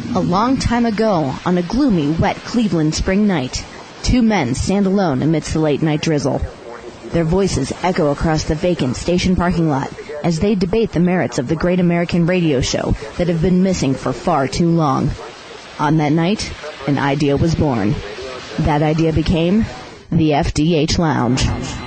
A long time ago, on a gloomy, wet Cleveland spring night, two men stand alone amidst the late-night drizzle. Their voices echo across the vacant station parking lot as they debate the merits of the great American radio show that have been missing for far too long. On that night, an idea was born. That idea became the FDH Lounge.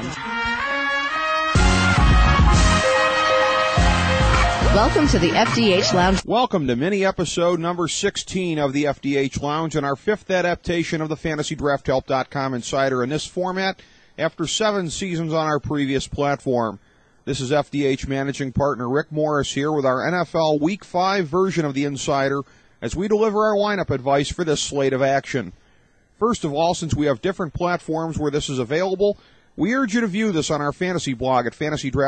Welcome to the FDH Lounge. Welcome to mini-episode number 16 of the FDH Lounge and our fifth adaptation of the FantasyDraftHelp.com Insider in this format after 7 seasons on our previous platform. This is FDH Managing Partner Rick Morris here with our NFL Week 5 version of the Insider as we deliver our lineup advice for this slate of action. First of all, since we have different platforms where this is available, we urge you to view this on our fantasy blog at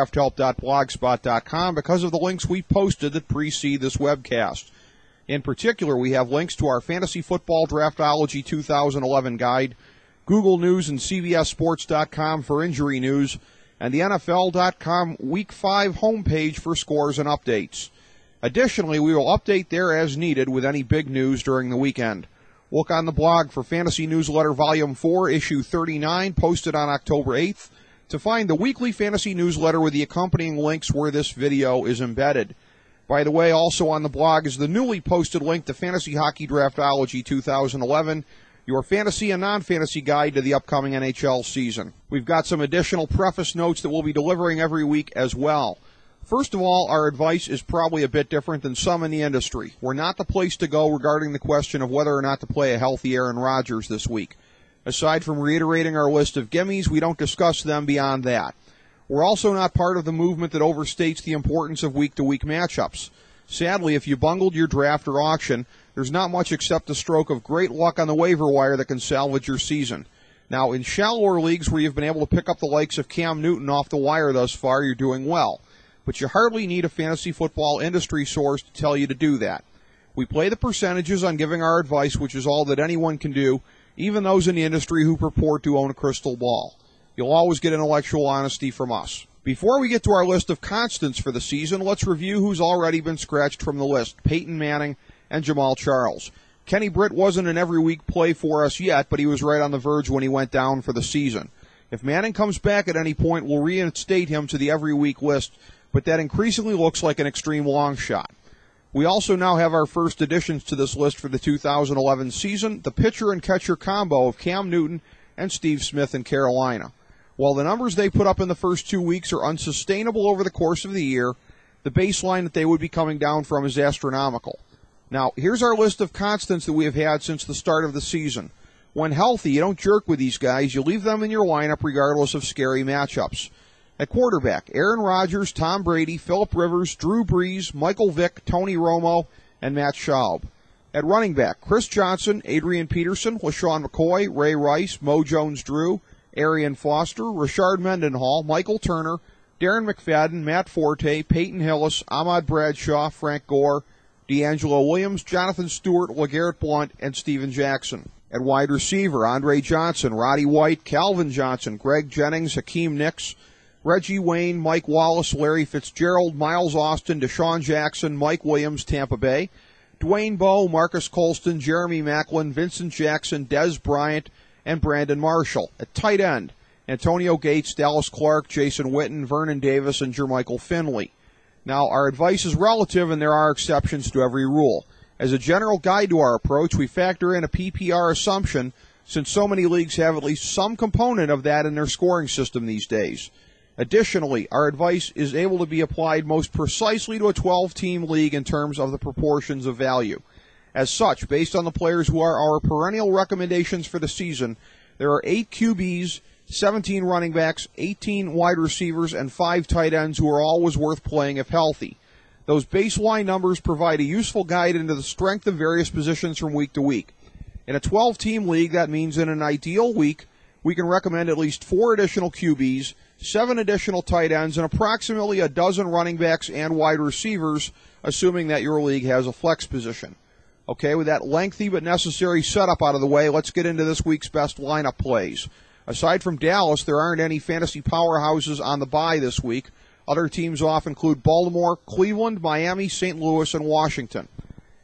fantasydrafthelp.blogspot.com because of the links we posted that precede this webcast. In particular, we have links to our Fantasy Football Draftology 2011 guide, Google News and CBSSports.com for injury news, and the NFL.com Week 5 homepage for scores and updates. Additionally, we will update there as needed with any big news during the weekend. Look on the blog for Fantasy Newsletter Volume 4, Issue 39, posted on October 8th, to find the weekly fantasy newsletter with the accompanying links where this video is embedded. By the way, also on the blog is the newly posted link to Fantasy Hockey Draftology 2011, your fantasy and non-fantasy guide to the upcoming NHL season. We've got some additional preface notes that we'll be delivering every week as well. First of all, our advice is probably a bit different than some in the industry. We're not the place to go regarding the question of whether or not to play a healthy Aaron Rodgers this week. Aside from reiterating our list of gimmies, we don't discuss them beyond that. We're also not part of the movement that overstates the importance of week-to-week matchups. Sadly, if you bungled your draft or auction, there's not much except a stroke of great luck on the waiver wire that can salvage your season. Now, in shallower leagues where you've been able to pick up the likes of Cam Newton off the wire thus far, you're doing well. But you hardly need a fantasy football industry source to tell you to do that. We play the percentages on giving our advice, which is all that anyone can do, even those in the industry who purport to own a crystal ball. You'll always get intellectual honesty from us. Before we get to our list of constants for the season, let's review who's already been scratched from the list: Peyton Manning and Jamal Charles. Kenny Britt wasn't an every-week play for us yet, but he was right on the verge when he went down for the season. If Manning comes back at any point, we'll reinstate him to the every-week list, but that increasingly looks like an extreme long shot. We also now have our first additions to this list for the 2011 season, the pitcher and catcher combo of Cam Newton and Steve Smith in Carolina. While the numbers they put up in the first 2 weeks are unsustainable over the course of the year, the baseline that they would be coming down from is astronomical. Now, here's our list of constants that we have had since the start of the season. When healthy, you don't jerk with these guys. You leave them in your lineup regardless of scary matchups. At quarterback, Aaron Rodgers, Tom Brady, Phillip Rivers, Drew Brees, Michael Vick, Tony Romo, and Matt Schaub. At running back, Chris Johnson, Adrian Peterson, LaShawn McCoy, Ray Rice, Mo Jones-Drew, Arian Foster, Rashard Mendenhall, Michael Turner, Darren McFadden, Matt Forte, Peyton Hillis, Ahmad Bradshaw, Frank Gore, D'Angelo Williams, Jonathan Stewart, LeGarrette Blount, and Steven Jackson. At wide receiver, Andre Johnson, Roddy White, Calvin Johnson, Greg Jennings, Hakeem Nicks, Reggie Wayne, Mike Wallace, Larry Fitzgerald, Miles Austin, Deshaun Jackson, Mike Williams, Tampa Bay, Dwayne Bowe, Marcus Colston, Jeremy Maclin, Vincent Jackson, Dez Bryant, and Brandon Marshall. At tight end, Antonio Gates, Dallas Clark, Jason Witten, Vernon Davis, and Jermichael Finley. Now, our advice is relative, and there are exceptions to every rule. As a general guide to our approach, we factor in a PPR assumption, since so many leagues have at least some component of that in their scoring system these days. Additionally, our advice is able to be applied most precisely to a 12-team league in terms of the proportions of value. As such, based on the players who are our perennial recommendations for the season, there are 8 QBs, 17 running backs, 18 wide receivers, and 5 tight ends who are always worth playing if healthy. Those baseline numbers provide a useful guide into the strength of various positions from week to week. In a 12-team league, that means in an ideal week, we can recommend at least 4 additional QBs, 7 additional tight ends, and approximately a dozen running backs and wide receivers, assuming that your league has a flex position. Okay, with that lengthy but necessary setup out of the way, let's get into this week's best lineup plays. Aside from Dallas, there aren't any fantasy powerhouses on the bye this week. Other teams off include Baltimore, Cleveland, Miami, St. Louis, and Washington.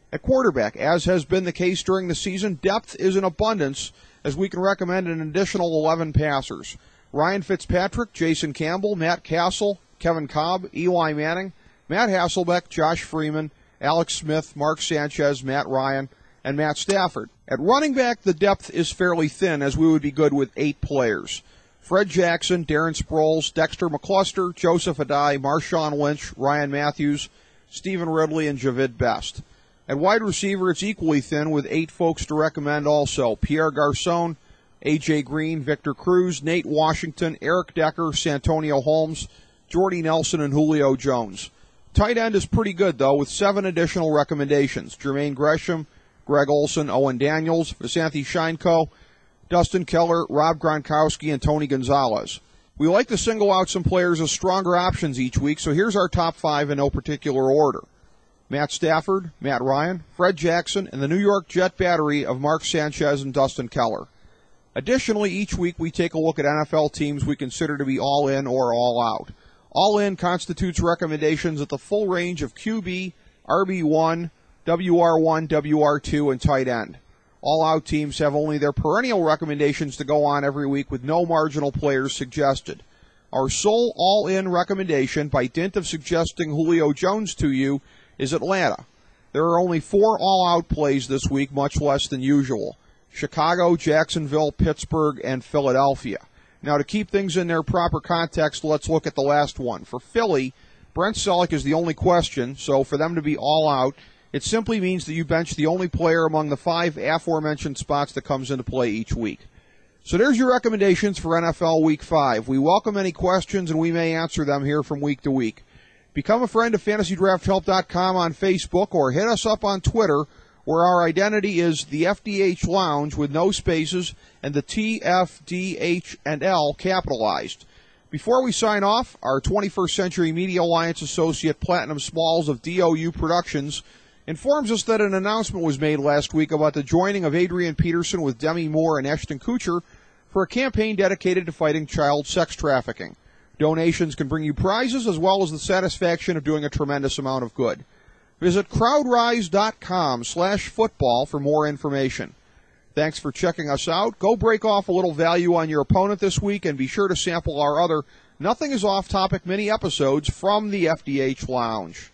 At quarterback, as has been the case during the season, depth is in abundance as we can recommend an additional 11 passers. Ryan Fitzpatrick, Jason Campbell, Matt Castle, Kevin Cobb, Eli Manning, Matt Hasselbeck, Josh Freeman, Alex Smith, Mark Sanchez, Matt Ryan, and Matt Stafford. At running back, the depth is fairly thin as we would be good with 8 players. Fred Jackson, Darren Sproles, Dexter McCluster, Joseph Adai, Marshawn Lynch, Ryan Matthews, Stephen Ridley, and Javid Best. At wide receiver, it's equally thin with 8 folks to recommend also. Pierre Garcon, A.J. Green, Victor Cruz, Nate Washington, Eric Decker, Santonio Holmes, Jordy Nelson, and Julio Jones. Tight end is pretty good, though, with 7 additional recommendations. Jermaine Gresham, Greg Olson, Owen Daniels, Vasanthi Sheinko, Dustin Keller, Rob Gronkowski, and Tony Gonzalez. We like to single out some players as stronger options each week, so here's our top 5 in no particular order. Matt Stafford, Matt Ryan, Fred Jackson, and the New York Jet battery of Mark Sanchez and Dustin Keller. Additionally, each week we take a look at NFL teams we consider to be all in or all out. All in constitutes recommendations at the full range of QB, RB1, WR1, WR2, and tight end. All out teams have only their perennial recommendations to go on every week with no marginal players suggested. Our sole all-in recommendation, by dint of suggesting Julio Jones to you, is Atlanta. There are only 4 all-out plays this week, much less than usual. Chicago, Jacksonville, Pittsburgh, and Philadelphia. Now, to keep things in their proper context, let's look at the last one. For Philly, Brent Selleck is the only question, so for them to be all out, it simply means that you bench the only player among the 5 aforementioned spots that comes into play each week. So there's your recommendations for NFL Week 5. We welcome any questions, and we may answer them here from week to week. Become a friend of FantasyDraftHelp.com on Facebook or hit us up on Twitter, where our identity is the FDH Lounge with no spaces and the TFDH and L capitalized. Before we sign off, our 21st Century Media Alliance associate Platinum Smalls of DOU Productions informs us that an announcement was made last week about the joining of Adrian Peterson with Demi Moore and Ashton Kutcher for a campaign dedicated to fighting child sex trafficking. Donations can bring you prizes as well as the satisfaction of doing a tremendous amount of good. Visit crowdrise.com/football for more information. Thanks for checking us out. Go break off a little value on your opponent this week, and be sure to sample our other Nothing is Off Topic mini episodes from the FDH Lounge.